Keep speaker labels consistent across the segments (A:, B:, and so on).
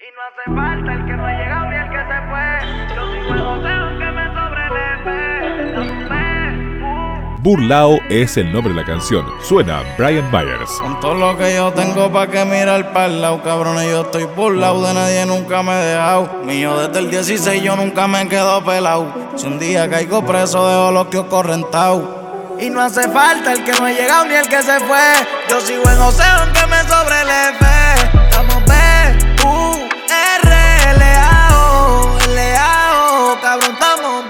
A: Y no hace falta el que no ha llegado ni el que se fue. Yo sigo el joseo que me sobreleve.
B: Burlao es el nombre de la canción. Suena Brian Myers.
C: Con todo lo que yo tengo pa' que mirar pa'l lado, cabrones, yo estoy burlao, de nadie nunca me he dejado. Mío desde el 16 yo nunca me quedo pelado. Si un día caigo preso dejo los que correntao.
A: Y no hace falta el que no ha llegado ni el que se fue. Yo sigo en joseo aunque me sobreleve. Estamos B-U-R-L-A-O, L-A-O, cabrón, estamos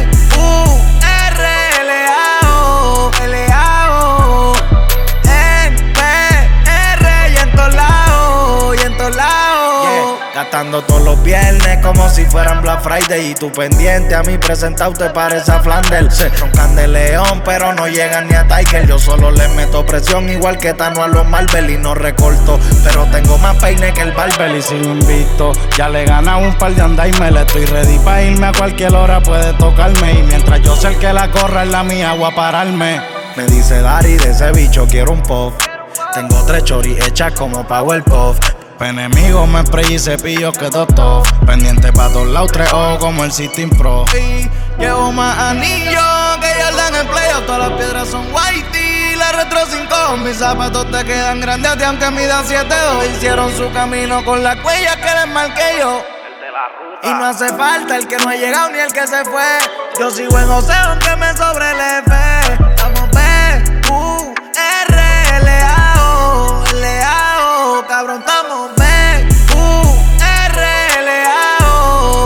A: B-U-R-L-A-O, L-A-O. En P-R y en todos lados, y en todos lados.
C: Yeah. Gastando todos los viernes como si fueran Black Friday. Y tú pendiente a mí presentado te parece a Flanders. Se roncan de León pero no llegan ni a Tiger. Yo solo le meto presión igual que Tano a los Marvel. Y no recorto, pero tengo más peine que el barber. Y sigo invicto, ya le gana un par de andaime. Le estoy ready pa' irme a cualquier hora, puede tocarme. Y mientras yo sé el que la corra es la mía, voy a pararme. Me dice Dari, de ese bicho quiero un puff. Tengo 3 choris hechas como Powerpuff. Pa' enemigos me spray y cepillos que top. Pendiente pa' todos lados, 3 ojos como el System Pro. Y llevo más anillos que Jordan en playoff. Todas las piedras son whitey, la retro 5. Mis zapatos te quedan grandes a ti aunque midan 7'2". Hicieron su camino con las huellas que les marqué yo.
A: Y no hace falta el que no ha llegado ni el que se fue. Yo sigo en joseo aunque me sobreleve. Estamos B-U-R-L-A-O, L-A-O, cabrón, estamos B-U-R-L-A-O,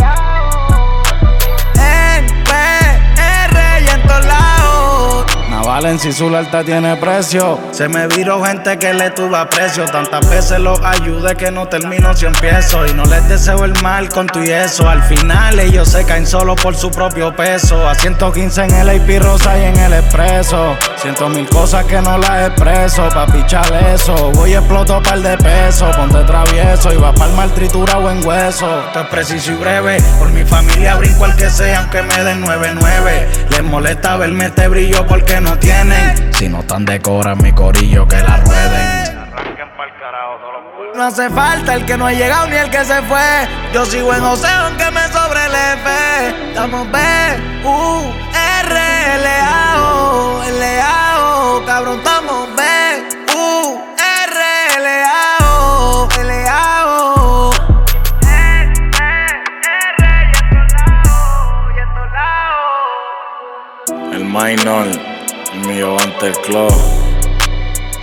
A: en P-R y en todos lados.
C: Naval en su alta tiene precio. Se me viró gente que le tuvo aprecio. Tantas veces los ayudé que no termino si empiezo. Y no les deseo el mal con tu y eso. Al final ellos se caen solo por su propio peso. A 115 en el AP Rosa y en el Expreso. 100.000 cosas que no las expreso. Pa' pichar eso, voy a explotar par de pesos. Ponte travieso y va pa'l mal triturado en hueso. Esto es preciso y breve. Por mi familia brinco al que sea aunque me den 9-9. Les molesta verme este brillo porque no tienen. Si no están de cora mi corillo que la rueden.
A: No hace falta el que no ha llegado ni el que se fue. Yo sigo en joseo aunque me sobreleve. Estamos B-U-R-L-A-O, L-A-O, cabrón, estamos B-U-R-L-A-O, L-A-O. Y en todos lados.
C: El minor, el mío ante el club.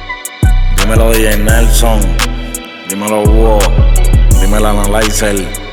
C: Dímelo DJ Nelson, dímelo Hugo, dímelo Analyzer.